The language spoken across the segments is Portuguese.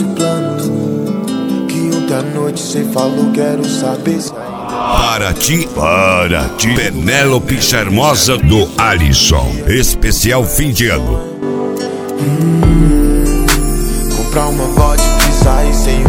nosso plano, que ontem à noite cê falou, quero saber se... Para ti, Penélope Charmosa do Alisson, especial fim de ano. Comprar uma vodka e sair sem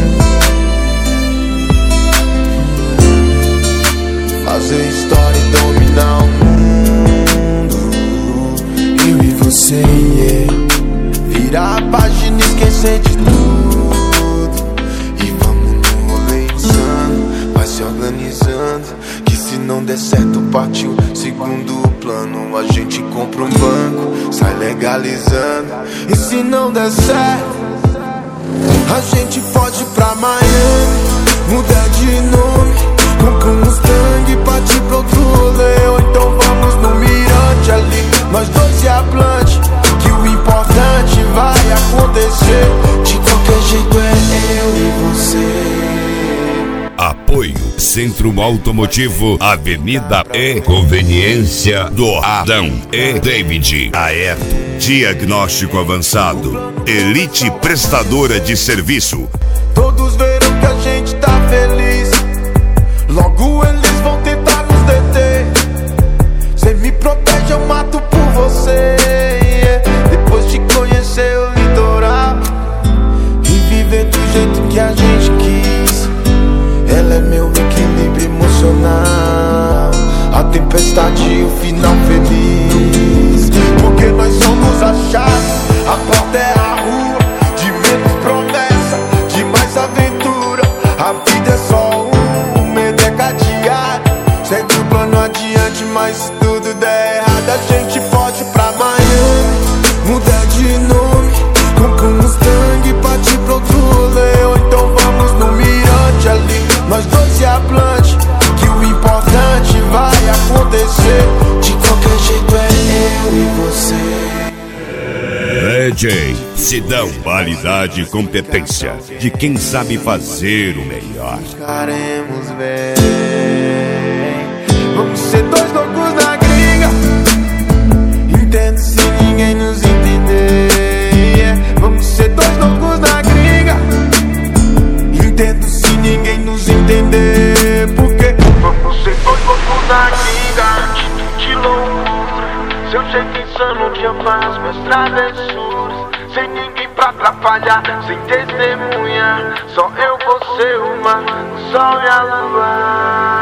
fazer história e dominar o mundo. Eu e você, yeah. Virar a página e esquecer de tudo. E vamos no rolê insano, vai se organizando, que se não der certo partiu segundo plano. A gente compra um banco, sai legalizando. E se não der certo, a gente pode ir pra Miami, mudar de nome, compra um Mustang, partir pro outro rolê. Ou então vamos no mirante ali, nós dois e a Blunt, que o importante vai acontecer. De qualquer jeito é eu e você. Apoio Centro Automotivo, Avenida E, Conveniência do Adão e David. Aeto Diagnóstico Avançado, Elite Prestadora de Serviço. Todos verão que a gente tá feliz, logo eles vão tentar nos deter. Cê me protege, eu mato por você, yeah. Depois de conhecer o litoral e viver do jeito que a gente quis, ela é meu equilíbrio emocional, a tempestade e o final feliz. Porque nós somos a chave, a porta é a rua, de menos promessa, de mais aventura. A vida é só um medo é cadeado, segue o plano adiante, mas se tudo der errado, a gente pode ir pra Miami, mudar de nome, compra um Mustang, partir pro outro rolê. Ou então vamos no mirante ali, nós dois e a Blunt, que o importante vai acontecer. De qualquer jeito é eu e você. DJ Sidão, qualidade e competência de quem sabe fazer o melhor. Ficaremos bem, vamos ser dois loucos na gringa, entendo se ninguém nos entender, yeah. Vamos ser dois loucos na gringa, entendo se ninguém nos entender. Porque vamos ser dois loucos na gringa, de loucura, seu jeito insano de amar as minhas travessuras, sem ninguém pra atrapalhar, sem testemunha, só eu, você, o mar, o sol e a lua.